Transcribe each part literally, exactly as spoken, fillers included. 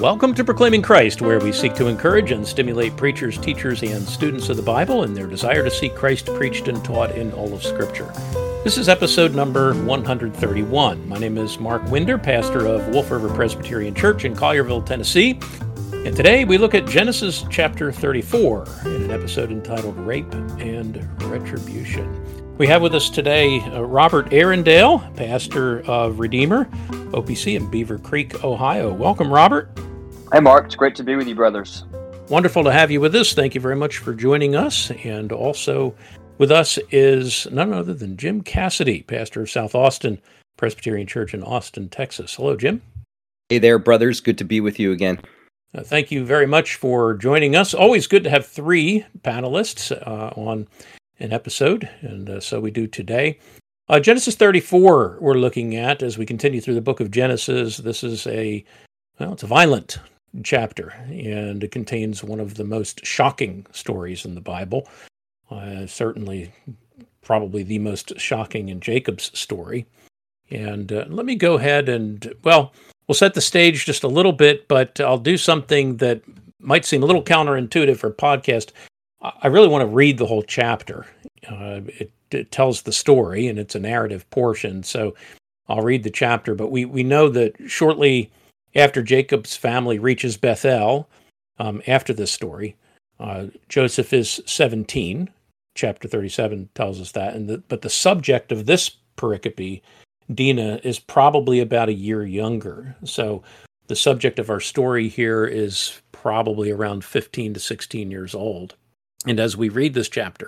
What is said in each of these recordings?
Welcome to Proclaiming Christ, where we seek to encourage and stimulate preachers, teachers, and students of the Bible in their desire to see Christ preached and taught in all of Scripture. This is episode number one hundred thirty-one. My name is Mark Winder, pastor of Wolf River Presbyterian Church in Collierville, Tennessee. And today we look at Genesis chapter thirty-four in an episode entitled Rape and Retribution. We have with us today uh, Robert Arundale, pastor of Redeemer, O P C in Beaver Creek, Ohio. Welcome, Robert. Hi, Mark. It's great to be with you, brothers. Wonderful to have you with us. Thank you very much for joining us. And also with us is none other than Jim Cassidy, pastor of South Austin Presbyterian Church in Austin, Texas. Hello, Jim. Hey there, brothers. Good to be with you again. Uh, thank you very much for joining us. Always good to have three panelists uh, on an episode, and uh, so we do today. Uh, Genesis thirty-four we're looking at as we continue through the book of Genesis. This is a, well, it's a violent chapter, and it contains one of the most shocking stories in the Bible. Uh, certainly, probably the most shocking in Jacob's story. And uh, let me go ahead and, well, we'll set the stage just a little bit, but I'll do something that might seem a little counterintuitive for a podcast. I really want to read the whole chapter. Uh, it, it tells the story, and it's a narrative portion, so I'll read the chapter. But we, we know that shortly after Jacob's family reaches Bethel, um, after this story, uh, Joseph is seventeen. Chapter thirty-seven tells us that. And the, but the subject of this pericope, Dinah, is probably about a year younger. So the subject of our story here is probably around fifteen to sixteen years old. And as we read this chapter,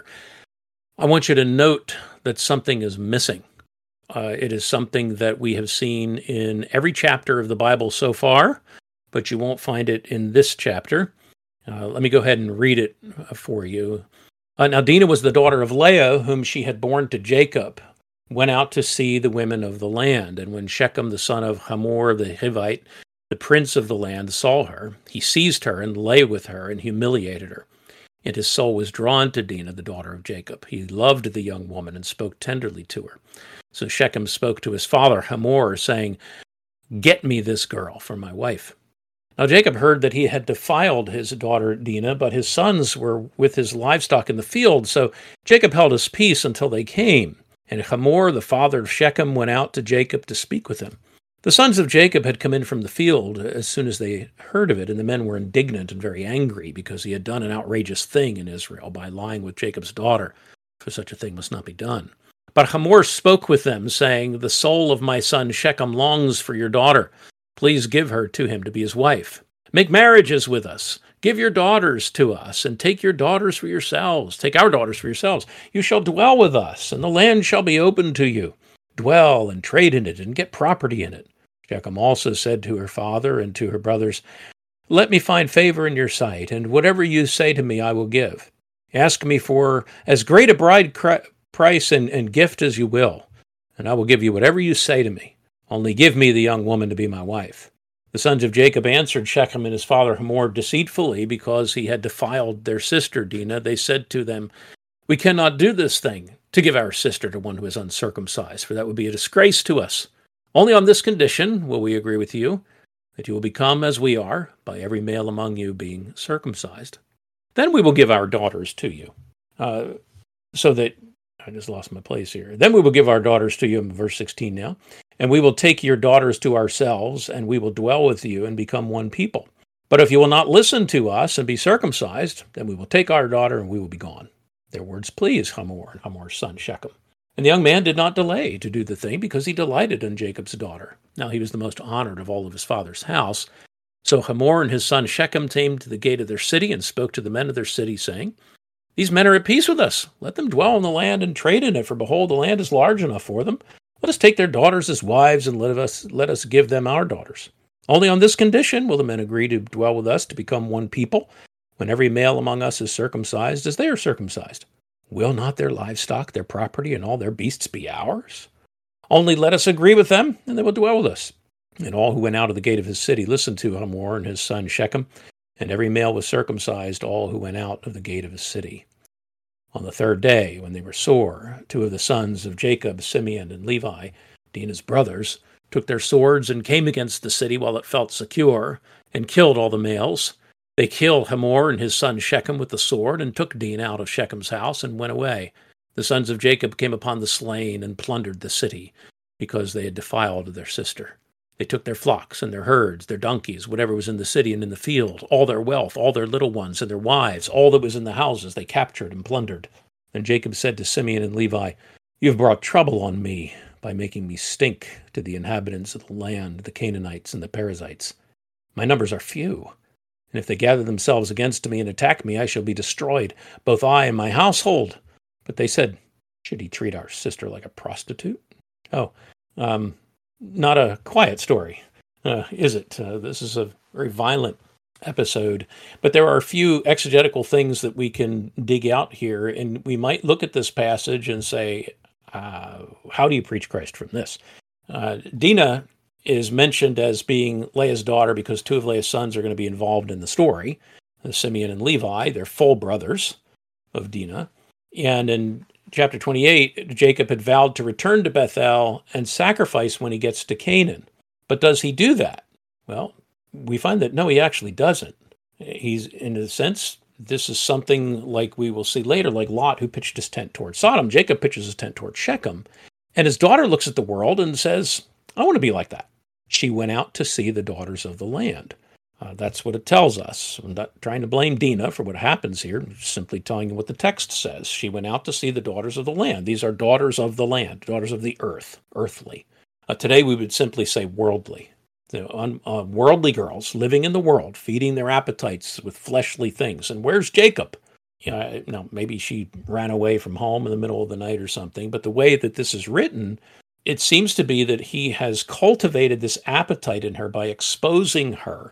I want you to note that something is missing. Uh, it is something that we have seen in every chapter of the Bible so far, but you won't find it in this chapter. Uh, let me go ahead and read it for you. Uh, now, Dinah was the daughter of Leah, whom she had borne to Jacob, went out to see the women of the land. And when Shechem, the son of Hamor the Hivite, the prince of the land, saw her, he seized her and lay with her and humiliated her. And his soul was drawn to Dinah, the daughter of Jacob. He loved the young woman and spoke tenderly to her. So Shechem spoke to his father Hamor, saying, "Get me this girl for my wife." Now Jacob heard that he had defiled his daughter Dinah, but his sons were with his livestock in the field. So Jacob held his peace until they came. And Hamor, the father of Shechem, went out to Jacob to speak with him. The sons of Jacob had come in from the field as soon as they heard of it, and the men were indignant and very angry because he had done an outrageous thing in Israel by lying with Jacob's daughter, for such a thing must not be done. But Hamor spoke with them, saying, "The soul of my son Shechem longs for your daughter. Please give her to him to be his wife. Make marriages with us. Give your daughters to us, and take your daughters for yourselves. Take our daughters for yourselves. You shall dwell with us, and the land shall be open to you. Dwell and trade in it, and get property in it." Shechem also said to her father and to her brothers, "Let me find favor in your sight, and whatever you say to me I will give. Ask me for as great a bride cri- price and, and gift as you will, and I will give you whatever you say to me. Only give me the young woman to be my wife." The sons of Jacob answered Shechem and his father Hamor deceitfully because he had defiled their sister Dinah. They said to them, "We cannot do this thing, to give our sister to one who is uncircumcised, for that would be a disgrace to us. Only on this condition will we agree with you, that you will become as we are, by every male among you being circumcised. Then we will give our daughters to you." Uh, so that, I just lost my place here. "Then we will give our daughters to you," in verse sixteen now, "and we will take your daughters to ourselves, and we will dwell with you and become one people. But if you will not listen to us and be circumcised, then we will take our daughter and we will be gone." Their words pleased Hamor and Hamor's son Shechem. And the young man did not delay to do the thing because he delighted in Jacob's daughter. Now he was the most honored of all of his father's house. So Hamor and his son Shechem came to the gate of their city and spoke to the men of their city, saying, "These men are at peace with us. Let them dwell in the land and trade in it, for behold, the land is large enough for them. Let us take their daughters as wives, and let us, let us give them our daughters. Only on this condition will the men agree to dwell with us to become one people, when every male among us is circumcised as they are circumcised. Will not their livestock, their property, and all their beasts be ours? Only let us agree with them, and they will dwell with us." And all who went out of the gate of his city listened to Hamor and his son Shechem, and every male was circumcised, all who went out of the gate of his city. On the third day, when they were sore, two of the sons of Jacob, Simeon and Levi, Dinah's brothers, took their swords and came against the city while it felt secure, and killed all the males. They killed Hamor and his son Shechem with the sword, and took Dinah out of Shechem's house, and went away. The sons of Jacob came upon the slain, and plundered the city, because they had defiled their sister. They took their flocks and their herds, their donkeys, whatever was in the city and in the field, all their wealth, all their little ones and their wives, all that was in the houses they captured and plundered. And Jacob said to Simeon and Levi, "You have brought trouble on me by making me stink to the inhabitants of the land, the Canaanites and the Perizzites. My numbers are few, and if they gather themselves against me and attack me, I shall be destroyed, both I and my household." But they said, "Should he treat our sister like a prostitute?" Oh, um... not a quiet story, uh, is it? Uh, this is a very violent episode, but there are a few exegetical things that we can dig out here, and we might look at this passage and say, uh, how do you preach Christ from this? Uh, Dinah is mentioned as being Leah's daughter because two of Leah's sons are going to be involved in the story, Simeon and Levi. They're full brothers of Dinah. And in chapter twenty-eight, Jacob had vowed to return to Bethel and sacrifice when he gets to Canaan. But does he do that? Well, we find that no, he actually doesn't. He's, in a sense, this is something like we will see later, like Lot, who pitched his tent towards Sodom. Jacob pitches his tent towards Shechem. And his daughter looks at the world and says, "I want to be like that." She went out to see the daughters of the land. Uh, that's what it tells us. I'm not trying to blame Dinah for what happens here. I'm simply telling you what the text says. She went out to see the daughters of the land. These are daughters of the land, daughters of the earth, earthly. Uh, today we would simply say worldly. The un, uh, worldly girls living in the world, feeding their appetites with fleshly things. And where's Jacob? You know, now, maybe she ran away from home in the middle of the night or something, but the way that this is written, it seems to be that he has cultivated this appetite in her by exposing her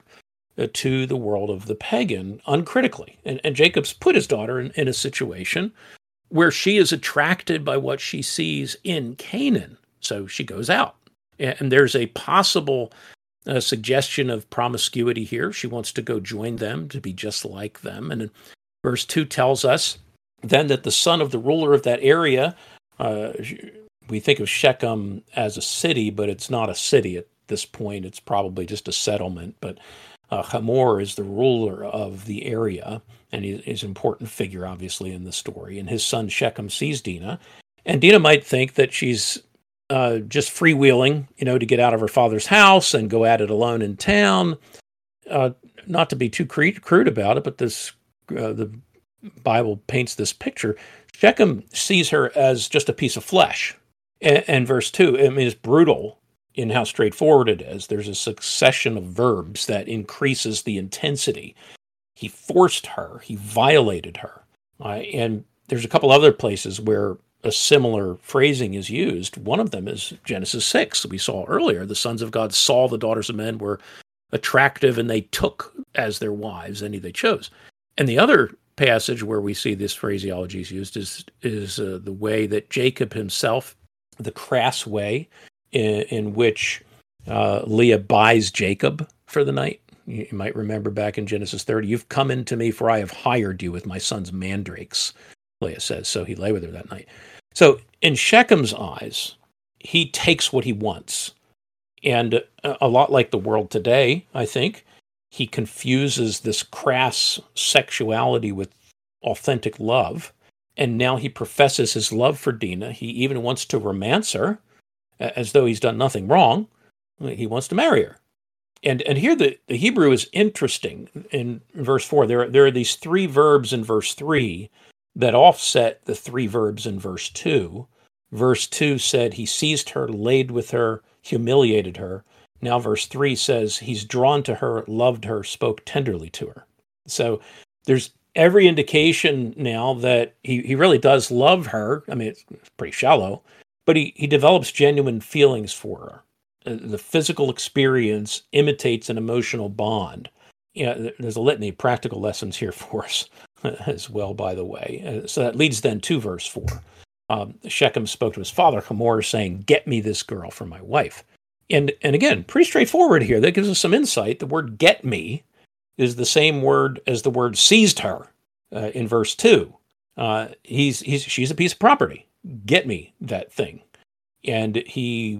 to the world of the pagan uncritically. And, and Jacob's put his daughter in, in a situation where she is attracted by what she sees in Canaan. So she goes out. And there's a possible uh, suggestion of promiscuity here. She wants to go join them, to be just like them. And verse two tells us then that the son of the ruler of that area, uh, we think of Shechem as a city, but it's not a city at this point. It's probably just a settlement. But Uh, Hamor is the ruler of the area, and he is an important figure, obviously, in the story. And his son Shechem sees Dinah, and Dinah might think that she's uh, just freewheeling, you know, to get out of her father's house and go at it alone in town. Uh, not to be too crude, crude about it, but this uh, the Bible paints this picture. Shechem sees her as just a piece of flesh. And, and verse two, I mean, it's brutal in how straightforward it is. There's a succession of verbs that increases the intensity. He forced her. He violated her. Uh, and there's a couple other places where a similar phrasing is used. One of them is Genesis six. We saw earlier, the sons of God saw the daughters of men were attractive, and they took as their wives any they chose. And the other passage where we see this phraseology is used is, is uh, the way that Jacob himself, the crass way, In, in which uh, Leah buys Jacob for the night. You, you might remember back in Genesis thirty, "You've come into me, for I have hired you with my son's mandrakes," Leah says. So he lay with her that night. So in Shechem's eyes, he takes what he wants. And a, a lot like the world today, I think, he confuses this crass sexuality with authentic love. And now he professes his love for Dinah. He even wants to romance her, as though he's done nothing wrong. He wants to marry her. And and here the, the Hebrew is interesting. In verse four, there, there are these three verbs in verse three that offset the three verbs in verse two. Verse two said he seized her, laid with her, humiliated her. Now verse three says he's drawn to her, loved her, spoke tenderly to her. So there's every indication now that he, he really does love her. I mean, it's, it's pretty shallow. But he, he develops genuine feelings for her. Uh, the physical experience imitates an emotional bond. You know, there's a litany of practical lessons here for us as well, by the way. Uh, so that leads then to verse four. Um, Shechem spoke to his father, Hamor, saying, "Get me this girl for my wife." And, and again, pretty straightforward here. That gives us some insight. The word "get me" is the same word as the word "seized her" uh, in verse two. Uh, he's, he's, she's a piece of property. Get me that thing. And he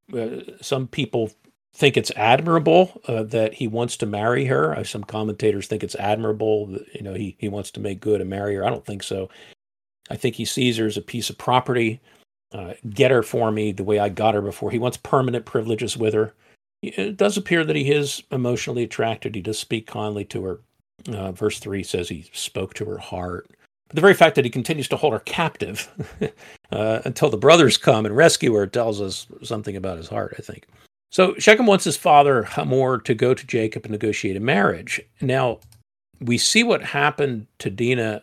uh, some people think it's admirable uh, that he wants to marry her. Uh, some commentators think it's admirable that, you know, he, he wants to make good and marry her. I don't think so. I think he sees her as a piece of property. Uh, get her for me the way I got her before. He wants permanent privileges with her. It does appear that he is emotionally attracted. He does speak kindly to her. Uh, verse three says he spoke to her heart. But the very fact that he continues to hold her captive uh, until the brothers come and rescue her tells us something about his heart, I think. So Shechem wants his father, Hamor, to go to Jacob and negotiate a marriage. Now, we see what happened to Dinah,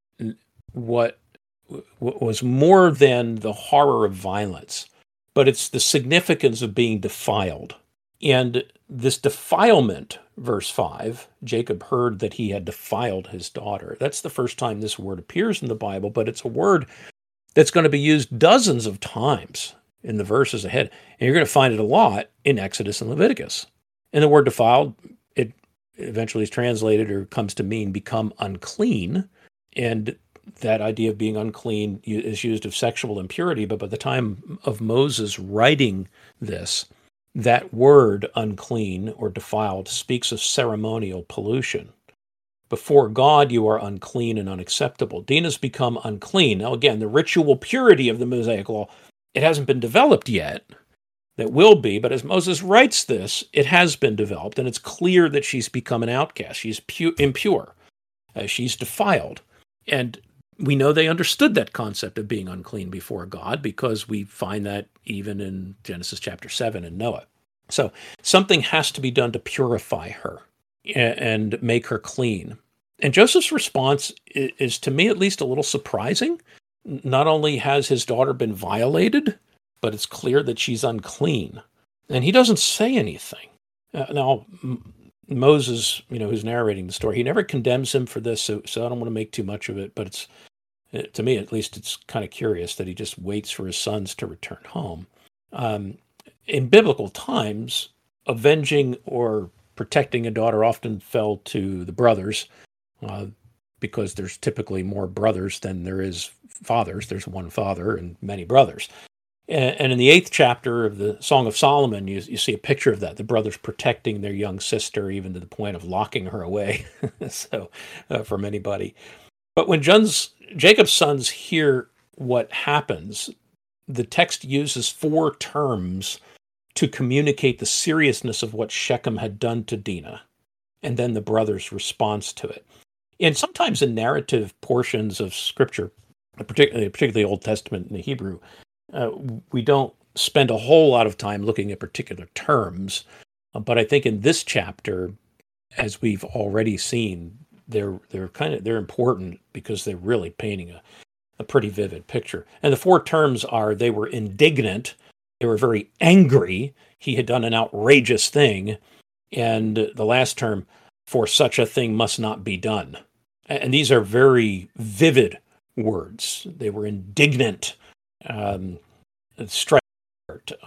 what, what was more than the horror of violence, but it's the significance of being defiled. And this defilement, verse five, Jacob heard that he had defiled his daughter. That's the first time this word appears in the Bible, but it's a word that's going to be used dozens of times in the verses ahead. And you're going to find it a lot in Exodus and Leviticus. And the word defiled, it eventually is translated or comes to mean become unclean. And that idea of being unclean is used of sexual impurity. But by the time of Moses writing this, that word unclean or defiled speaks of ceremonial pollution. Before God, you are unclean and unacceptable. Dinah's become unclean. Now, again, the ritual purity of the Mosaic Law, it hasn't been developed yet. That will be, but as Moses writes this, it has been developed, and it's clear that she's become an outcast. She's pu- impure. Uh, she's defiled. And we know they understood that concept of being unclean before God because we find that even in Genesis chapter seven and Noah. So something has to be done to purify her and make her clean. And Joseph's response is, is to me at least a little surprising. Not only has his daughter been violated, but it's clear that she's unclean. And he doesn't say anything. Uh, now, M- Moses, you know, who's narrating the story, he never condemns him for this, so, so I don't want to make too much of it, but it's, it, to me at least, it's kind of curious that he just waits for his sons to return home. Um, in biblical times, avenging or protecting a daughter often fell to the brothers, uh, because there's typically more brothers than there is fathers. There's one father and many brothers. And in the eighth chapter of the Song of Solomon, you, you see a picture of that, the brothers protecting their young sister, even to the point of locking her away, so uh, from anybody. But when John's, Jacob's sons hear what happens, the text uses four terms to communicate the seriousness of what Shechem had done to Dinah, and then the brothers' response to it. And sometimes in narrative portions of Scripture, particularly, particularly Old Testament in the Hebrew, Uh, we don't spend a whole lot of time looking at particular terms, uh, but I think in this chapter, as we've already seen, they're they're kind of they're important because they're really painting a, a pretty vivid picture. And the four terms are: they were indignant, they were very angry, he had done an outrageous thing, and the last term, for such a thing must not be done. And these are very vivid words. They were indignant. Um, strike, uh,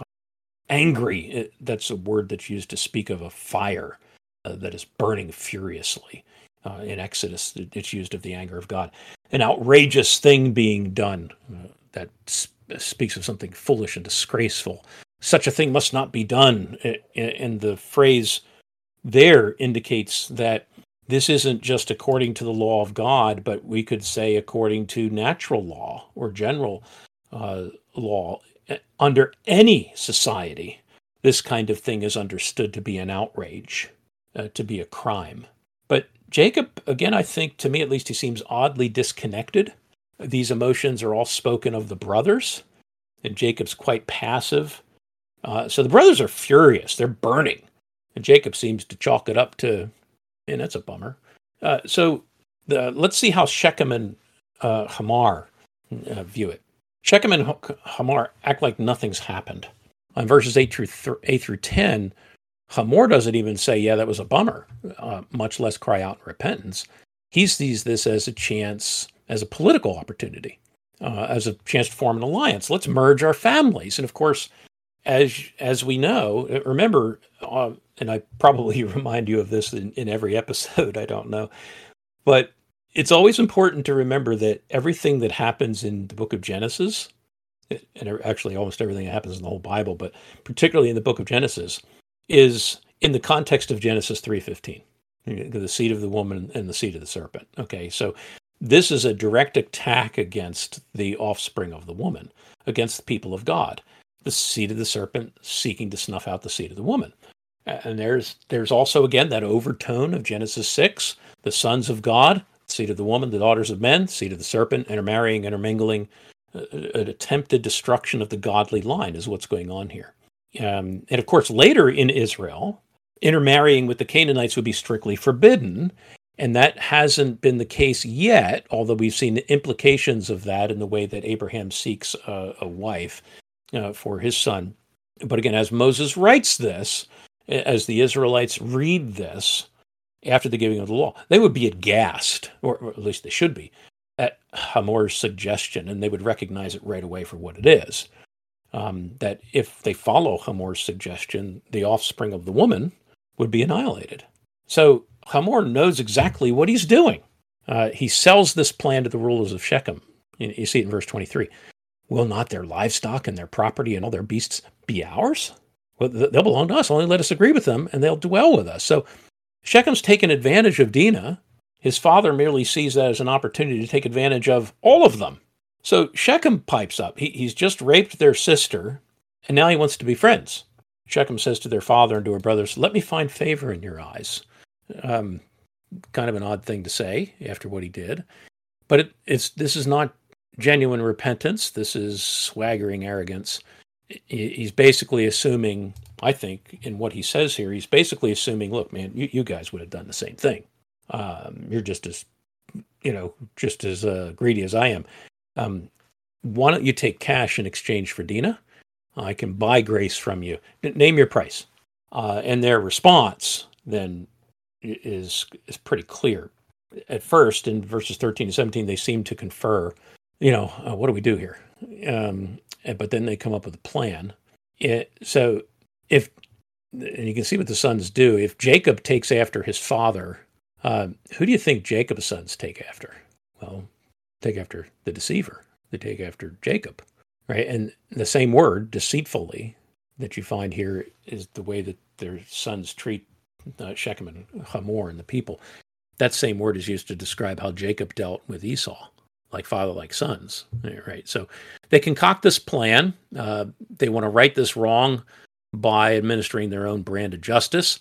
angry, that's a word that's used to speak of a fire uh, that is burning furiously. Uh, in Exodus, it's used of the anger of God. An outrageous thing being done, uh, that sp- speaks of something foolish and disgraceful. Such a thing must not be done. And the phrase there indicates that this isn't just according to the law of God, but we could say according to natural law or general Uh, law. Under any society, this kind of thing is understood to be an outrage, uh, to be a crime. But Jacob, again, I think, to me at least, he seems oddly disconnected. These emotions are all spoken of the brothers, and Jacob's quite passive. Uh, so the brothers are furious. They're burning. And Jacob seems to chalk it up to, and that's a bummer. Uh, so the, let's see how Shechem and uh, Hamor uh, view it. Shechem and Hamor act like nothing's happened. On verses eight through th- eight through ten, Hamor doesn't even say, "Yeah, that was a bummer," uh, much less cry out in repentance. He sees this as a chance, as a political opportunity, uh, as a chance to form an alliance. Let's merge our families. And of course, as as we know, remember, uh, and I probably remind you of this in, in every episode. I don't know, but it's always important to remember that everything that happens in the book of Genesis and actually almost everything that happens in the whole Bible, but particularly in the book of Genesis, is in the context of Genesis three fifteen, the seed of the woman and the seed of the serpent. Okay, so this is a direct attack against the offspring of the woman, against the people of God, the seed of the serpent seeking to snuff out the seed of the woman. And there's there's also, again, that overtone of Genesis six, the sons of God, seed of the woman, the daughters of men, seed of the serpent, intermarrying, intermingling. An attempted destruction of the godly line is what's going on here. Um, and of course, later in Israel, intermarrying with the Canaanites would be strictly forbidden. And that hasn't been the case yet, although we've seen the implications of that in the way that Abraham seeks a, a wife uh, for his son. But again, as Moses writes this, as the Israelites read this after the giving of the law, they would be aghast, or, or at least they should be, at Hamor's suggestion, and they would recognize it right away for what it is. Um, that if they follow Hamor's suggestion, the offspring of the woman would be annihilated. So Hamor knows exactly what he's doing. Uh, he sells this plan to the rulers of Shechem. You, you see it in verse twenty-three. Will not their livestock and their property and all their beasts be ours? Well, they'll belong to us. Only let us agree with them, and they'll dwell with us. So Shechem's taken advantage of Dinah. His father merely sees that as an opportunity to take advantage of all of them. So Shechem pipes up. He, he's just raped their sister, and now he wants to be friends. Shechem says to their father and to her brothers, let me find favor in your eyes. Um, kind of an odd thing to say after what he did. But it, it's this is not genuine repentance. This is swaggering arrogance. He's basically assuming, I think, in what he says here, he's basically assuming, look, man, you, you guys would have done the same thing. Um, you're just as, you know, just as uh, greedy as I am. Um, why don't you take cash in exchange for Dinah? I can buy grace from you. Name your price. Uh, and their response then is is pretty clear. At first, in verses thirteen to seventeen, they seem to confer, you know, uh, what do we do here? Um, but then they come up with a plan. It, so if, and you can see what the sons do, if Jacob takes after his father, uh, who do you think Jacob's sons take after? Well, take after the deceiver. They take after Jacob, right? And the same word, deceitfully, that you find here is the way that their sons treat uh, Shechem and Hamor and the people. That same word is used to describe how Jacob dealt with Esau, like father, like sons, right? So they concoct this plan. Uh, they want to right this wrong by administering their own brand of justice.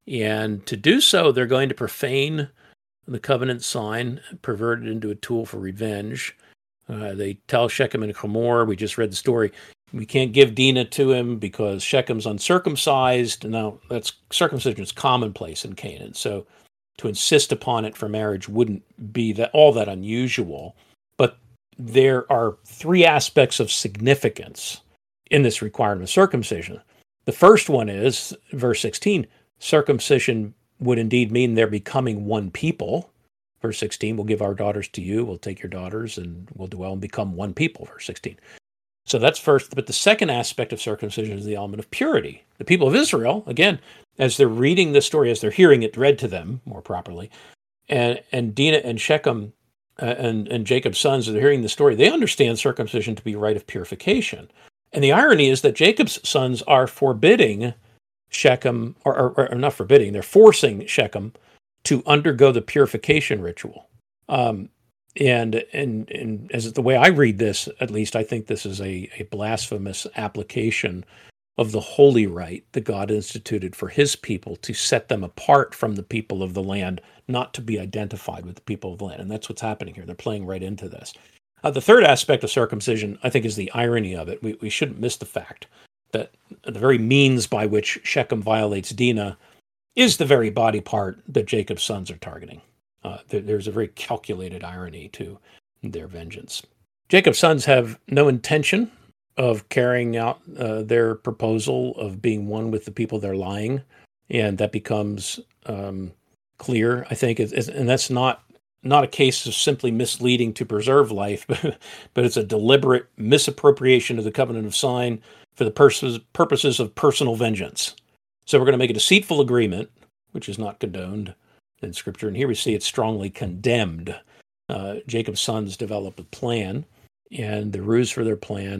And to do so, they're going to profane the covenant sign, pervert it into a tool for revenge. Uh, they tell Shechem and Hamor, we just read the story, we can't give Dinah to him because Shechem's uncircumcised. Now, that's circumcision is commonplace in Canaan, so to insist upon it for marriage wouldn't be that all that unusual. But there are three aspects of significance in this requirement of circumcision. The first one is, verse sixteen, circumcision would indeed mean they're becoming one people. Verse sixteen, we'll give our daughters to you, we'll take your daughters, and we'll dwell and become one people, verse sixteen. So that's first, but the second aspect of circumcision is the element of purity. The people of Israel, again, as they're reading this story, as they're hearing it read to them more properly, and, and Dinah and Shechem uh, and, and Jacob's sons, as they're hearing the story, they understand circumcision to be a rite of purification. And the irony is that Jacob's sons are forbidding Shechem, or, or, or not forbidding, they're forcing Shechem to undergo the purification ritual. Um, and, and, and as the way I read this, at least, I think this is a, a blasphemous application of the holy rite that God instituted for his people to set them apart from the people of the land, not to be identified with the people of the land. And that's what's happening here. They're playing right into this. Uh, the third aspect of circumcision, I think, is the irony of it. We, we shouldn't miss the fact that the very means by which Shechem violates Dinah is the very body part that Jacob's sons are targeting. Uh, there, there's a very calculated irony to their vengeance. Jacob's sons have no intention of carrying out uh, their proposal of being one with the people they're lying, and that becomes um, clear, I think. It's, and that's not not a case of simply misleading to preserve life, but it's a deliberate misappropriation of the covenant of sign for the purposes, purposes of personal vengeance. So we're going to make a deceitful agreement, which is not condoned in Scripture. And here we see it's strongly condemned. Uh, Jacob's sons develop a plan, and the ruse for their plan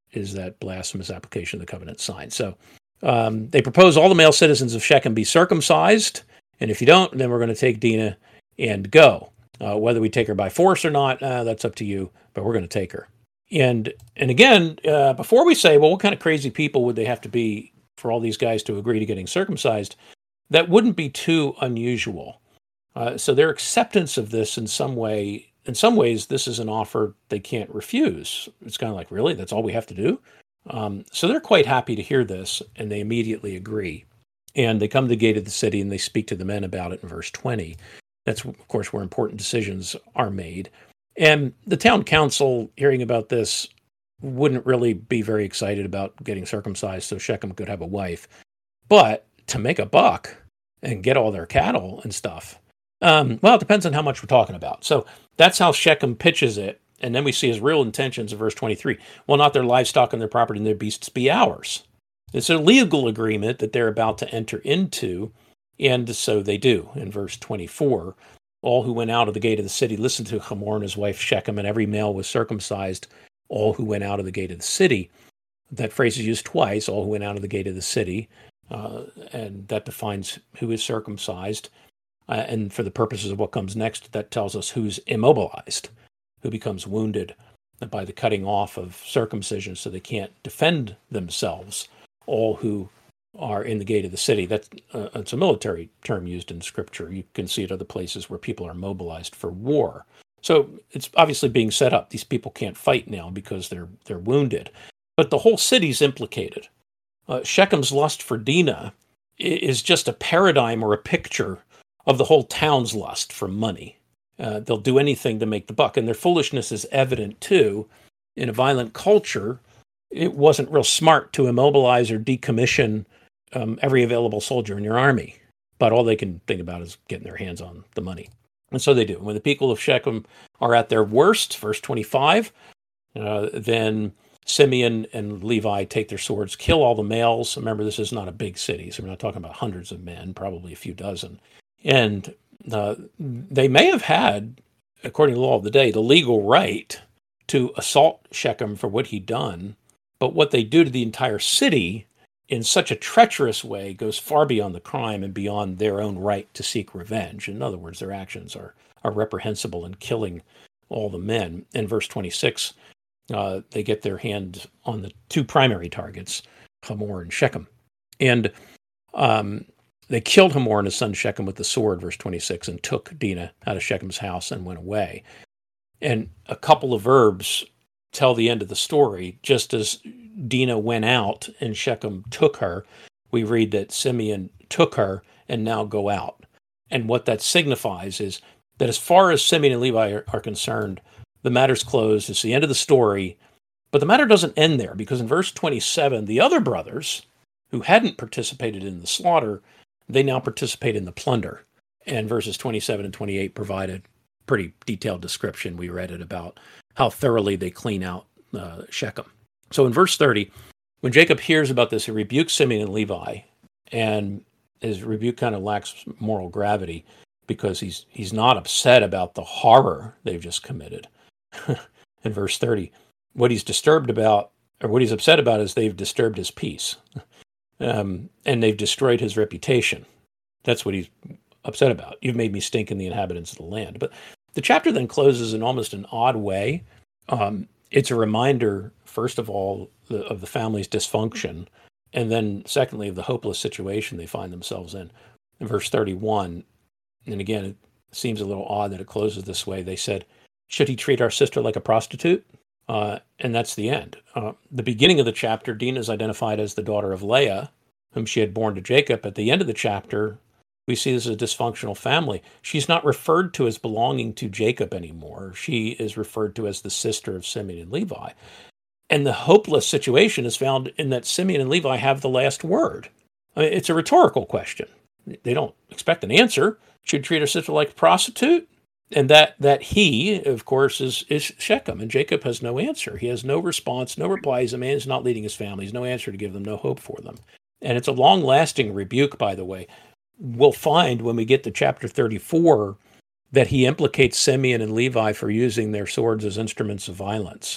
is that blasphemous application of the covenant sign. So um, they propose all the male citizens of Shechem be circumcised, and if you don't, then we're going to take Dinah and go. Uh, whether we take her by force or not, uh, that's up to you, but we're going to take her. And and again, uh, before we say, well, what kind of crazy people would they have to be for all these guys to agree to getting circumcised, that wouldn't be too unusual. Uh, so their acceptance of this in some way, in some ways, this is an offer they can't refuse. It's kind of like, really? That's all we have to do? Um, so they're quite happy to hear this, and they immediately agree. And they come to the gate of the city, and they speak to the men about it in verse twenty. That's, of course, where important decisions are made. And the town council, hearing about this, wouldn't really be very excited about getting circumcised so Shechem could have a wife. But to make a buck and get all their cattle and stuff, um, well, it depends on how much we're talking about. So that's how Shechem pitches it. And then we see his real intentions in verse twenty-three. Well, not their livestock and their property and their beasts be ours. It's a legal agreement that they're about to enter into, and so they do. In verse twenty-four, all who went out of the gate of the city listened to Hamor and his wife Shechem, and every male was circumcised, all who went out of the gate of the city. That phrase is used twice, all who went out of the gate of the city, uh, and that defines who is circumcised. Uh, and for the purposes of what comes next, that tells us who's immobilized, who becomes wounded by the cutting off of circumcision so they can't defend themselves, all who are in the gate of the city. That's uh, it's a military term used in Scripture. You can see it other places where people are mobilized for war. So it's obviously being set up. These people can't fight now because they're they're wounded. But the whole city's implicated. Uh, Shechem's lust for Dinah is just a paradigm or a picture of the whole town's lust for money. Uh, they'll do anything to make the buck. And their foolishness is evident, too. In a violent culture, it wasn't real smart to immobilize or decommission um, every available soldier in your army. But all they can think about is getting their hands on the money. And so they do. When the people of Shechem are at their worst, verse twenty-five, uh, then Simeon and Levi take their swords, kill all the males. Remember, this is not a big city, so we're not talking about hundreds of men, probably a few dozen. And uh, they may have had, according to the law of the day, the legal right to assault Shechem for what he'd done. But what they do to the entire city in such a treacherous way goes far beyond the crime and beyond their own right to seek revenge. In other words, their actions are, are reprehensible in killing all the men. In verse twenty-six, uh, they get their hand on the two primary targets, Hamor and Shechem. And um, they killed Hamor and his son Shechem with the sword, verse twenty-six, and took Dinah out of Shechem's house and went away. And a couple of verbs tell the end of the story. Just as Dinah went out and Shechem took her, we read that Simeon took her and now go out. And what that signifies is that as far as Simeon and Levi are, are concerned, the matter's closed. It's the end of the story. But the matter doesn't end there, because in verse twenty-seven, the other brothers who hadn't participated in the slaughter, they now participate in the plunder. And verses twenty-seven and twenty-eight provide a pretty detailed description. We read it about how thoroughly they clean out uh, Shechem. So in verse thirty, when Jacob hears about this, he rebukes Simeon and Levi, and his rebuke kind of lacks moral gravity because he's he's not upset about the horror they've just committed. In verse thirty, what he's disturbed about, or what he's upset about, is they've disturbed his peace, um, and they've destroyed his reputation. That's what he's upset about. You've made me stink in the inhabitants of the land. But the chapter then closes in almost an odd way. Um, it's a reminder, first of all, the, of the family's dysfunction, and then secondly, of the hopeless situation they find themselves in. In verse thirty-one, and again, it seems a little odd that it closes this way. They said, should he treat our sister like a prostitute? Uh, and that's the end. Uh, the beginning of the chapter, Dinah is identified as the daughter of Leah, whom she had borne to Jacob. At the end of the chapter, we see this as a dysfunctional family. She's not referred to as belonging to Jacob anymore. She is referred to as the sister of Simeon and Levi. And the hopeless situation is found in that Simeon and Levi have the last word. I mean, it's a rhetorical question. They don't expect an answer. Should treat her sister like a prostitute? And that that he, of course, is, is Shechem. And Jacob has no answer. He has no response, no reply. He's a man who's not leading his family. He's no answer to give them, no hope for them. And it's a long-lasting rebuke, by the way. We'll find when we get to chapter thirty-four that he implicates Simeon and Levi for using their swords as instruments of violence.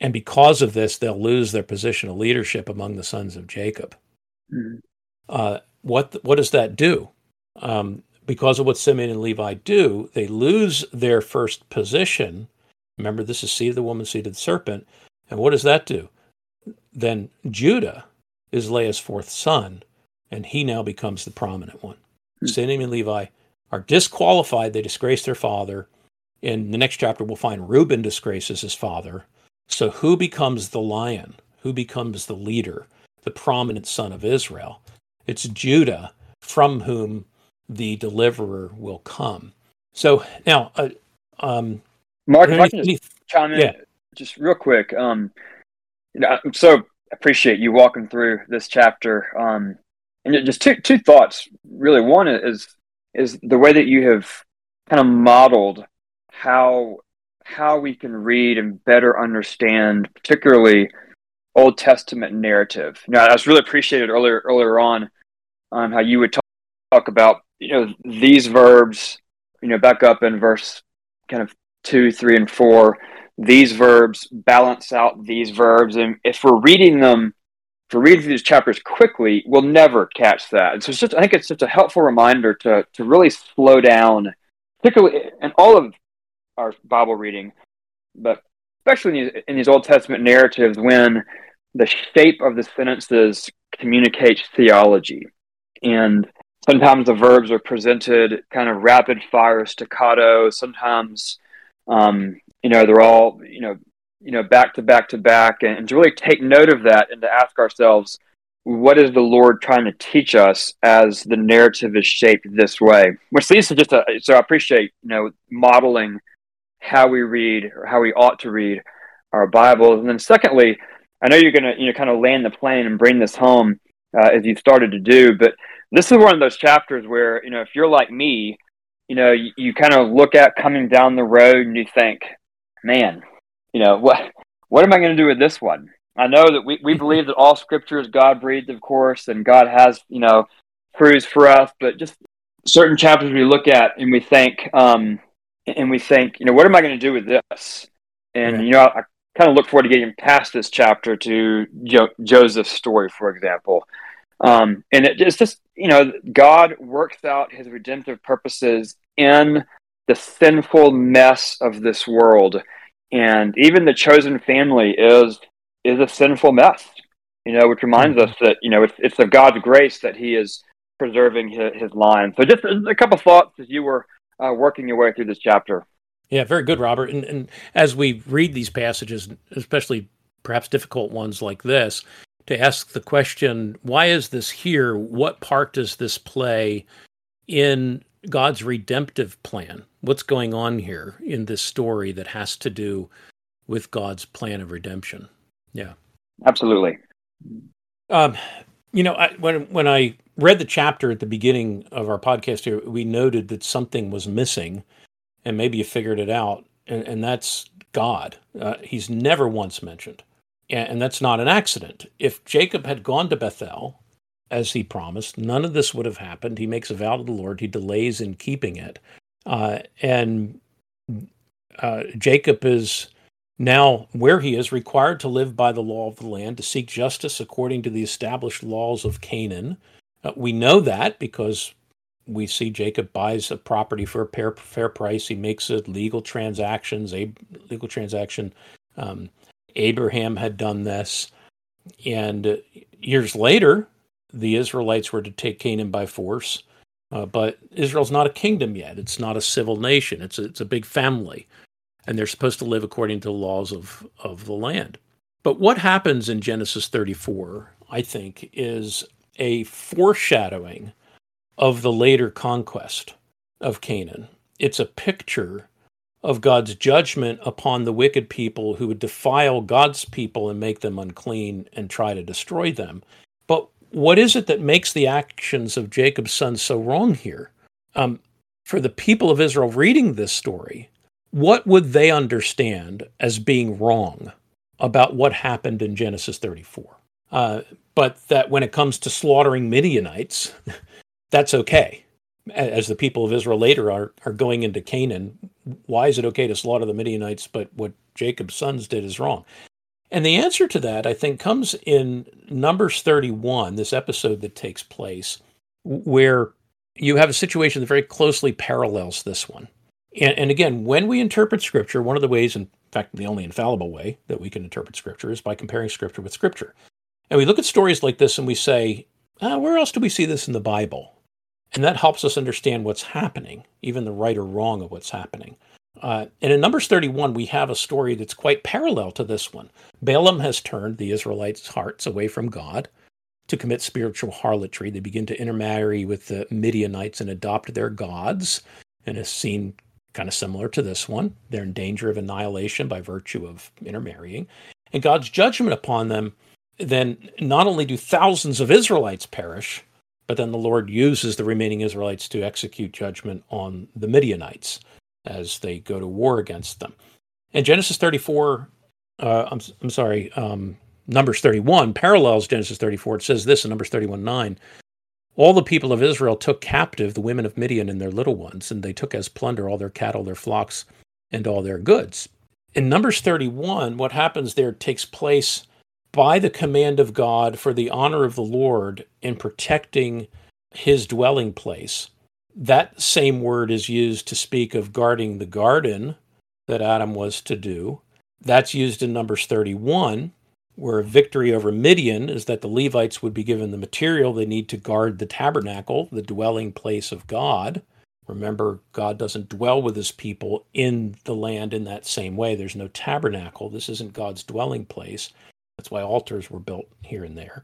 And because of this, they'll lose their position of leadership among the sons of Jacob. Mm-hmm. Uh, what what does that do? Um, because of what Simeon and Levi do, they lose their first position. Remember, this is seed of the woman, seed of the serpent. And what does that do? Then Judah is Leah's fourth son, and he now becomes the prominent one. Mm-hmm. Simeon and Levi are disqualified. They disgrace their father. In the next chapter, we'll find Reuben disgraces his father. So who becomes the lion? Who becomes the leader, the prominent son of Israel? It's Judah, from whom the deliverer will come. So now, uh, um, Mark, if I can just chime in yeah. just real quick. Um, you know, I'm so appreciate you walking through this chapter. Um, and just two two thoughts, really. One is is the way that you have kind of modeled how how we can read and better understand, particularly Old Testament narrative. Now, I was really appreciated earlier earlier on um, how you would talk, talk about, you know, these verbs, you know, back up in verse kind of two, three, and four. These verbs balance out these verbs, and if we're reading them, if we're reading these chapters quickly, we'll never catch that. And so, it's just I think it's just a helpful reminder to to really slow down, particularly in all of our Bible reading, but especially in these, in these Old Testament narratives, when the shape of the sentences communicates theology. And sometimes the verbs are presented kind of rapid fire staccato. Sometimes, um, you know, they're all, you know, you know, back to back to back. And to really take note of that and to ask ourselves, what is the Lord trying to teach us as the narrative is shaped this way? Which leads to just a, so I appreciate, you know, modeling how we read or how we ought to read our Bibles. And then secondly, I know you're going to, you know, kind of land the plane and bring this home uh, as you started to do, but this is one of those chapters where, you know, if you're like me, you know, you, you kind of look at coming down the road and you think, man, you know, what, what am I going to do with this one? I know that we, we believe that all scripture is God breathed, of course, and God has, you know, truths for us, but just certain chapters we look at and we think, um, and we think, you know, what am I going to do with this? And, right. you know, I, I kind of look forward to getting past this chapter to jo- Joseph's story, for example. Um, and it, it's just, you know, God works out his redemptive purposes in the sinful mess of this world. And even the chosen family is is a sinful mess, you know, which reminds mm-hmm. us that, you know, it's, it's of God's grace that he is preserving his, his line. So just a couple thoughts as you were Uh, working your way through this chapter. Yeah, very good, Robert. And, and as we read these passages, especially perhaps difficult ones like this, to ask the question, why is this here? What part does this play in God's redemptive plan? What's going on here in this story that has to do with God's plan of redemption? Yeah. Absolutely. Um, you know, I, when when I read the chapter at the beginning of our podcast here, we noted that something was missing, and maybe you figured it out, and, and that's God. Uh, he's never once mentioned, and, and that's not an accident. If Jacob had gone to Bethel, as he promised, none of this would have happened. He makes a vow to the Lord. He delays in keeping it, uh, and uh, Jacob is now where he is required to live by the law of the land, to seek justice according to the established laws of Canaan. Uh, we know that because we see Jacob buys a property for a fair, fair price. He makes it legal transactions, a legal transaction. Um, Abraham had done this. And uh, years later, the Israelites were to take Canaan by force. Uh, but Israel's not a kingdom yet. It's not a civil nation. It's a, it's a big family. And they're supposed to live according to the laws of, of the land. But what happens in Genesis thirty-four, I think, is a foreshadowing of the later conquest of Canaan. It's a picture of God's judgment upon the wicked people who would defile God's people and make them unclean and try to destroy them. But what is it that makes the actions of Jacob's sons so wrong here? Um, for the people of Israel reading this story, what would they understand as being wrong about what happened in Genesis thirty-four? Uh, but that when it comes to slaughtering Midianites, that's okay. As the people of Israel later are, are going into Canaan, why is it okay to slaughter the Midianites, but what Jacob's sons did is wrong? And the answer to that, I think, comes in Numbers thirty-one, this episode that takes place, where you have a situation that very closely parallels this one. And, and again, when we interpret Scripture, one of the ways, in fact, the only infallible way that we can interpret Scripture is by comparing Scripture with Scripture. And we look at stories like this and we say, ah, where else do we see this in the Bible? And that helps us understand what's happening, even the right or wrong of what's happening. Uh, and in Numbers thirty-one, we have a story that's quite parallel to this one. Balaam has turned the Israelites' hearts away from God to commit spiritual harlotry. They begin to intermarry with the Midianites and adopt their gods, and is seen kind of similar to this one. They're in danger of annihilation by virtue of intermarrying. And God's judgment upon them, then not only do thousands of Israelites perish, but then the Lord uses the remaining Israelites to execute judgment on the Midianites as they go to war against them. And Genesis thirty-four, uh, I'm, I'm sorry, um, Numbers thirty-one parallels Genesis thirty-four. It says this in Numbers thirty-one nine, all the people of Israel took captive the women of Midian and their little ones, and they took as plunder all their cattle, their flocks, and all their goods. In Numbers thirty-one, what happens there takes place by the command of God for the honor of the Lord in protecting his dwelling place. That same word is used to speak of guarding the garden that Adam was to do. That's used in Numbers thirty-one, where a victory over Midian is that the Levites would be given the material they need to guard the tabernacle, the dwelling place of God. Remember, God doesn't dwell with his people in the land in that same way. There's no tabernacle. This isn't God's dwelling place. That's why altars were built here and there.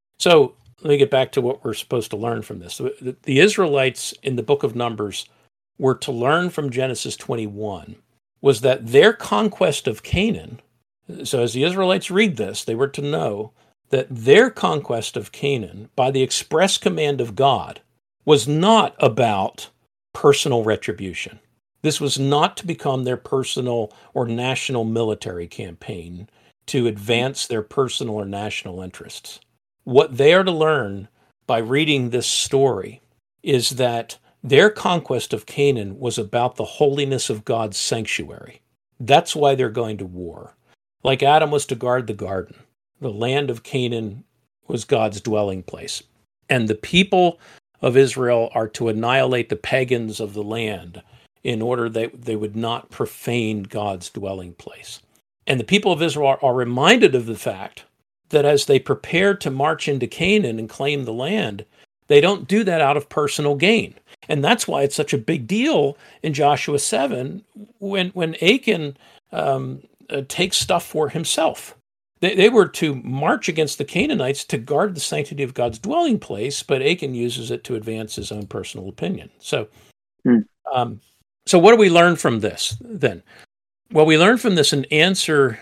So let me get back to what we're supposed to learn from this. The, the Israelites in the book of Numbers were to learn from Genesis twenty-one was that their conquest of Canaan, so as the Israelites read this, they were to know that their conquest of Canaan by the express command of God was not about personal retribution. This was not to become their personal or national military campaign to advance their personal or national interests. What they are to learn by reading this story is that their conquest of Canaan was about the holiness of God's sanctuary. That's why they're going to war. Like Adam was to guard the garden, the land of Canaan was God's dwelling place. And the people of Israel are to annihilate the pagans of the land in order that they would not profane God's dwelling place. And the people of Israel are, are reminded of the fact that as they prepare to march into Canaan and claim the land, they don't do that out of personal gain. And that's why it's such a big deal in Joshua seven when, when Achan um, uh, takes stuff for himself. They, they were to march against the Canaanites to guard the sanctity of God's dwelling place, but Achan uses it to advance his own personal opinion. So, hmm. um, so what do we learn from this then? Well, we learn from this an answer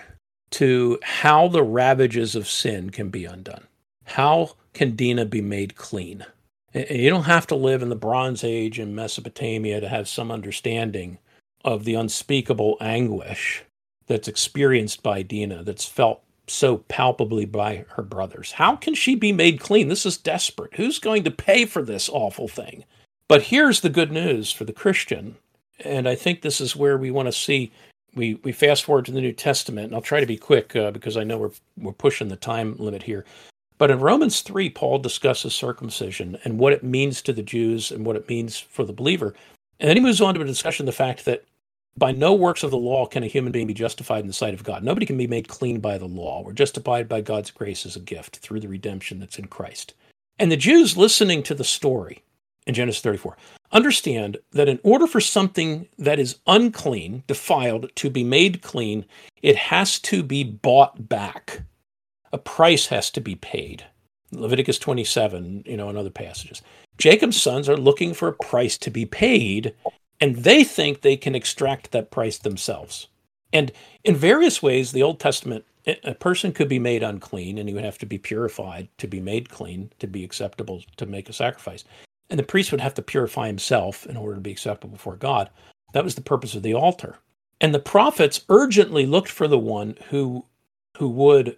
to how the ravages of sin can be undone. How can Dinah be made clean? And you don't have to live in the Bronze Age in Mesopotamia to have some understanding of the unspeakable anguish that's experienced by Dinah, that's felt so palpably by her brothers. How can she be made clean? This is desperate. Who's going to pay for this awful thing? But here's the good news for the Christian, and I think this is where we want to see. We we fast forward to the New Testament, and I'll try to be quick uh, because I know we're we're pushing the time limit here. But in Romans three, Paul discusses circumcision and what it means to the Jews and what it means for the believer. And then he moves on to a discussion of the fact that by no works of the law can a human being be justified in the sight of God. Nobody can be made clean by the law. We're justified by God's grace as a gift through the redemption that's in Christ. And the Jews listening to the story in Genesis thirty-four understand that in order for something that is unclean, defiled, to be made clean, it has to be bought back. A price has to be paid. Leviticus twenty-seven, you know, and other passages. Jacob's sons are looking for a price to be paid, and they think they can extract that price themselves. And in various ways, the Old Testament, a person could be made unclean, and he would have to be purified to be made clean, to be acceptable, to make a sacrifice. And the priest would have to purify himself in order to be acceptable before God. That was the purpose of the altar. And the prophets urgently looked for the one who, who would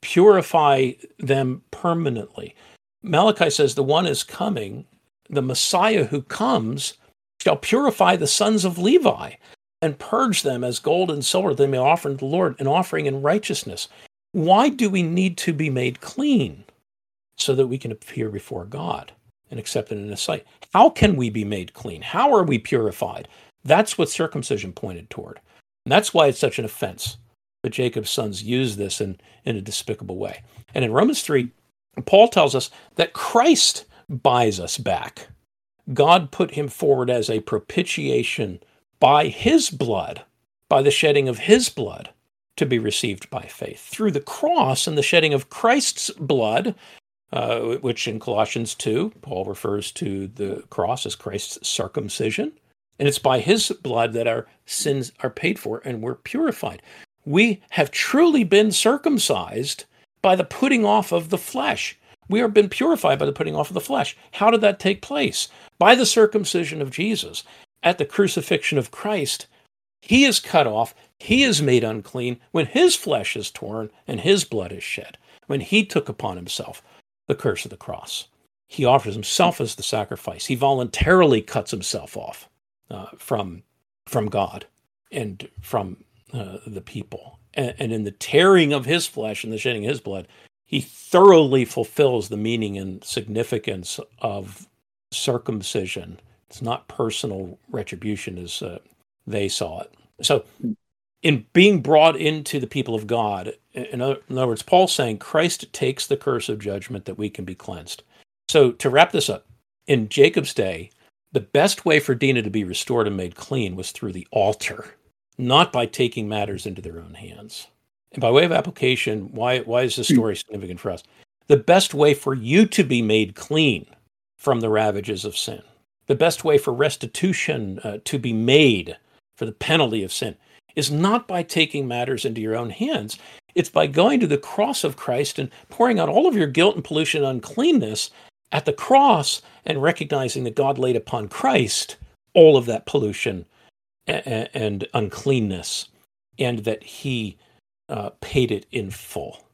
purify them permanently. Malachi says the one is coming, the Messiah who comes shall purify the sons of Levi and purge them as gold and silver that they may offer to the Lord, an offering in righteousness. Why do we need to be made clean? So that we can appear before God and accepted in His sight. How can we be made clean? How are we purified? That's what circumcision pointed toward. And that's why it's such an offense that Jacob's sons use this in, in a despicable way. And in Romans three, Paul tells us that Christ buys us back. God put him forward as a propitiation by his blood, by the shedding of his blood, to be received by faith. Through the cross and the shedding of Christ's blood, uh, which in Colossians two, Paul refers to the cross as Christ's circumcision. And it's by his blood that our sins are paid for and we're purified. We have truly been circumcised by the putting off of the flesh. We have been purified by the putting off of the flesh. How did that take place? By the circumcision of Jesus. At the crucifixion of Christ, he is cut off, he is made unclean when his flesh is torn and his blood is shed, when he took upon himself the curse of the cross. He offers himself as the sacrifice. He voluntarily cuts himself off uh, from, from God and from uh, the people. And, and in the tearing of his flesh and the shedding of his blood, he thoroughly fulfills the meaning and significance of circumcision. It's not personal retribution as uh, they saw it. So in being brought into the people of God, in other, in other words, Paul's saying Christ takes the curse of judgment that we can be cleansed. So to wrap this up, in Jacob's day, the best way for Dinah to be restored and made clean was through the altar, not by taking matters into their own hands. And by way of application, why, why is this story significant for us? The best way for you to be made clean from the ravages of sin, the best way for restitution uh, to be made for the penalty of sin, is not by taking matters into your own hands. It's by going to the cross of Christ and pouring out all of your guilt and pollution and uncleanness at the cross and recognizing that God laid upon Christ all of that pollution and, and uncleanness, and that he uh, paid it in full.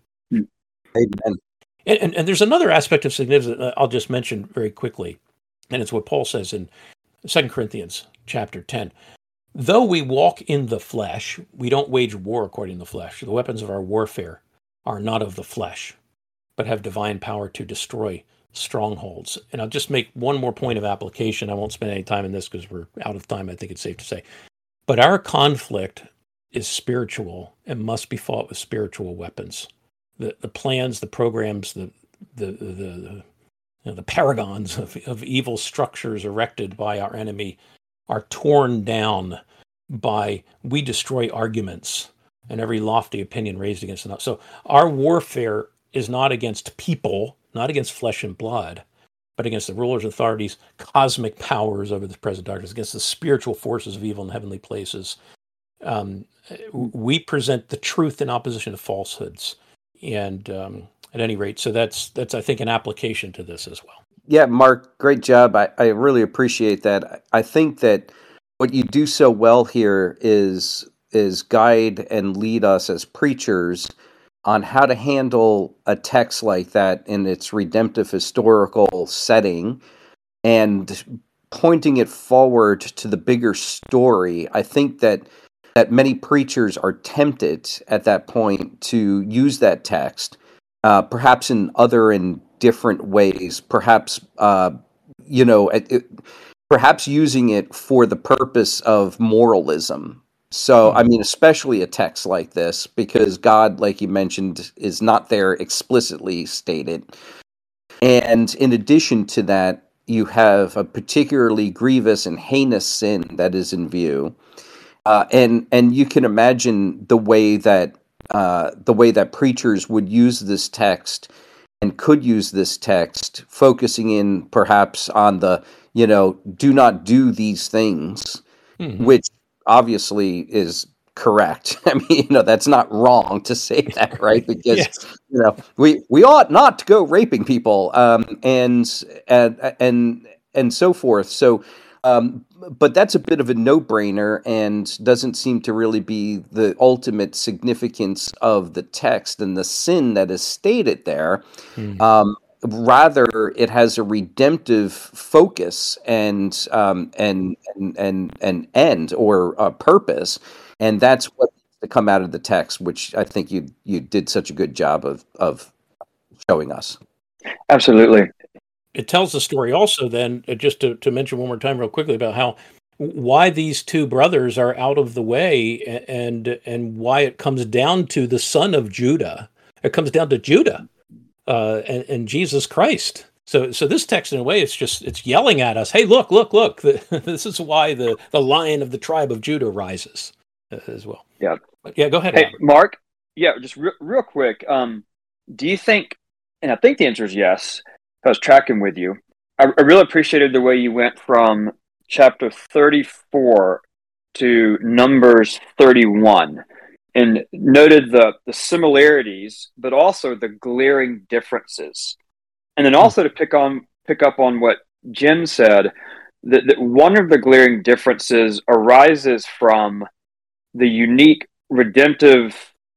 Amen. And, and, and there's another aspect of significance I'll just mention very quickly, and it's what Paul says in Second Corinthians chapter ten. Though we walk in the flesh, we don't wage war according to the flesh. The weapons of our warfare are not of the flesh, but have divine power to destroy strongholds. And I'll just make one more point of application. I won't spend any time in this because we're out of time, I think it's safe to say. But our conflict is spiritual and must be fought with spiritual weapons. The the plans, the programs, the the the, the, you know, the paragons of, of evil structures erected by our enemy are torn down by we destroy arguments and every lofty opinion raised against us. So our warfare is not against people, not against flesh and blood, but against the rulers, authorities, cosmic powers over the present darkness, against the spiritual forces of evil in heavenly places. Um, we present the truth in opposition to falsehoods. And um, at any rate, so that's, that's I think, an application to this as well. Yeah, Mark, great job. I, I really appreciate that. I think that what you do so well here is is guide and lead us as preachers on how to handle a text like that in its redemptive historical setting and pointing it forward to the bigger story. I think that that many preachers are tempted at that point to use that text, uh, perhaps in other and different ways, perhaps, uh, you know, it, it, perhaps using it for the purpose of moralism. So, I mean, especially a text like this, because God, like you mentioned, is not there explicitly stated. And in addition to that, you have a particularly grievous and heinous sin that is in view. Uh, and and you can imagine the way that uh, the way that preachers would use this text and could use this text, focusing in perhaps on the, you know, do not do these things, mm-hmm. which obviously is correct. I mean, you know, that's not wrong to say that, right? Because, yes. you know, we, we ought not to go raping people um, and, and, and, and so forth. So, um, but that's a bit of a no-brainer and doesn't seem to really be the ultimate significance of the text and the sin that is stated there. Mm. Um, rather, it has a redemptive focus and um, and, and and and end or uh, purpose, and that's what to come out of the text, which I think you you did such a good job of of showing us. Absolutely. It tells the story also then, uh, just to, to mention one more time real quickly about how why these two brothers are out of the way and and why it comes down to the son of Judah. It comes down to Judah uh, and, and Jesus Christ. So so this text in a way it's just it's yelling at us, hey, look, look, look. This is why the, the lion of the tribe of Judah rises uh, as well. Yeah. But yeah, go ahead. Hey, Robert. Mark. Yeah, just re- real quick. Um, do you think, and I think the answer is yes, I was tracking with you. I, I really appreciated the way you went from chapter thirty-four to Numbers thirty-one and noted the, the similarities, but also the glaring differences. And then also to pick on pick up on what Jim said, that, that one of the glaring differences arises from the unique redemptive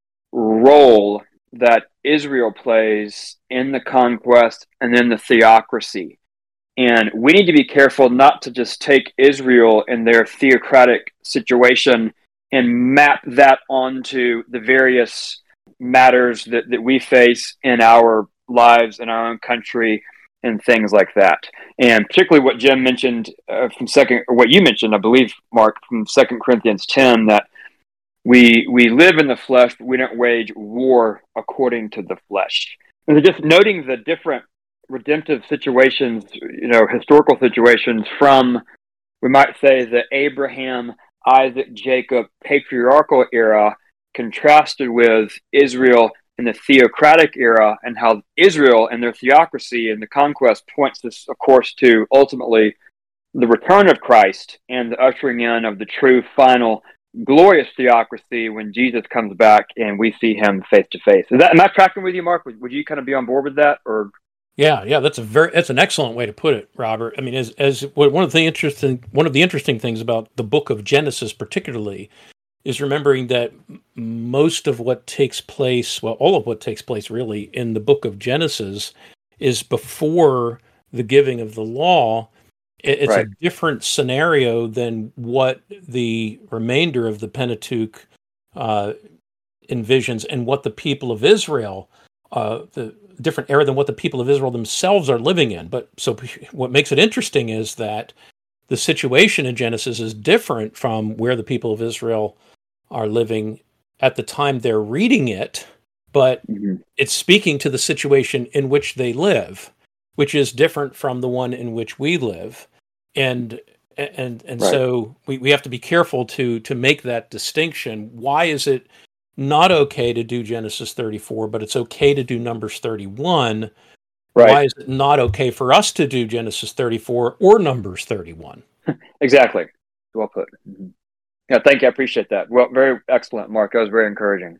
role that Israel plays in the conquest and in the theocracy. And we need to be careful not to just take Israel and their theocratic situation and map that onto the various matters that, that we face in our lives in our own country and things like that. And particularly what Jim mentioned uh, from second, or what you mentioned, I believe, Mark, from Second Corinthians ten, that we we live in the flesh, but we don't wage war according to the flesh. And just noting the different redemptive situations, you know, historical situations from, we might say, the Abraham, Isaac, Jacob patriarchal era contrasted with Israel in the theocratic era, and how Israel and their theocracy and the conquest points this, of course, to ultimately the return of Christ and the ushering in of the true final glorious theocracy when Jesus comes back and we see him face to face. Is that, am I tracking with you, Mark? Would, would you kind of be on board with that, or? Yeah, yeah, that's a very that's an excellent way to put it, Robert. I mean, as as one of the interesting one of the interesting things about the book of Genesis, particularly, is remembering that most of what takes place, well, all of what takes place really in the book of Genesis is before the giving of the law. It's right. A different scenario than what the remainder of the Pentateuch uh, envisions and what the people of Israel, uh, the different era than what the people of Israel themselves are living in. But so what makes it interesting is that the situation in Genesis is different from where the people of Israel are living at the time they're reading it, but mm-hmm. it's speaking to the situation in which they live, which is different from the one in which we live. And and and right. so we, we have to be careful to to make that distinction. Why is it not okay to do Genesis thirty-four, but it's okay to do Numbers thirty-one? Right. Why is it not okay for us to do Genesis thirty-four or Numbers thirty-one? Exactly. Well put. Mm-hmm. Yeah, thank you. I appreciate that. Well, very excellent, Mark. That was very encouraging.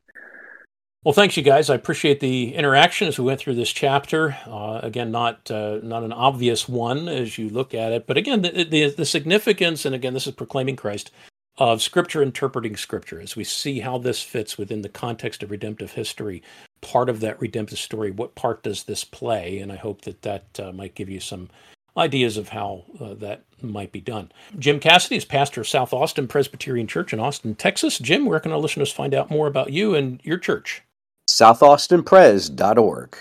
Well, thanks, you guys. I appreciate the interaction as we went through this chapter. Uh, again, not uh, not an obvious one as you look at it, but again, the, the the significance, and again, this is proclaiming Christ, of Scripture interpreting Scripture, as we see how this fits within the context of redemptive history, part of that redemptive story. What part does this play? And I hope that that uh, might give you some ideas of how uh, that might be done. Jim Cassidy is pastor of South Austin Presbyterian Church in Austin, Texas. Jim, where can our listeners find out more about you and your church? south austin pres dot org.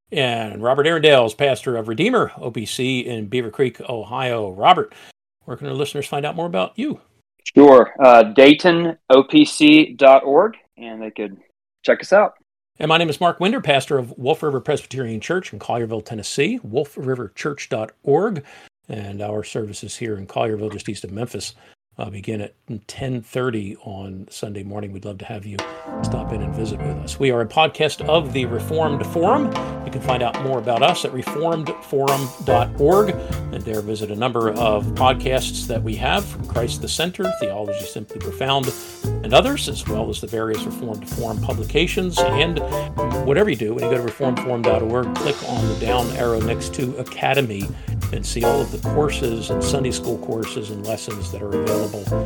And Robert Arundel is pastor of Redeemer O P C in Beaver Creek, Ohio. Robert, where can our listeners find out more about you? Sure. Uh, Dayton O P C dot org, and they could check us out. And my name is Mark Winder, pastor of Wolf River Presbyterian Church in Collierville, Tennessee, wolf river church dot org. And our services here in Collierville, just east of Memphis, uh, begin at ten thirty on Sunday morning. We'd love to have you stop in and visit with us. We are a podcast of the Reformed Forum. You can find out more about us at reformed forum dot org, and there visit a number of podcasts that we have from Christ the Center, Theology Simply Profound, and others, as well as the various Reformed Forum publications. And whatever you do, when you go to reformed forum dot org, click on the down arrow next to Academy and see all of the courses and Sunday school courses and lessons that are available.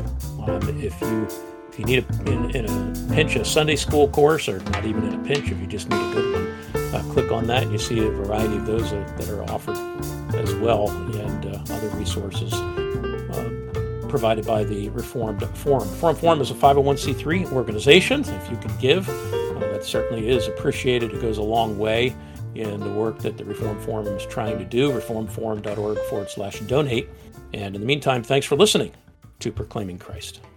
Um, if you if you need a, in, in a pinch a Sunday school course, or not even in a pinch, if you just need a good one, uh, click on that and you see a variety of those that, that are offered as well, and uh, other resources. Uh, provided by the Reformed Forum. Reformed Forum is a five oh one c three organization. If you can give, uh, that certainly is appreciated. It goes a long way in the work that the Reformed Forum is trying to do, reformedforum.org forward slash donate. And in the meantime, thanks for listening to Proclaiming Christ.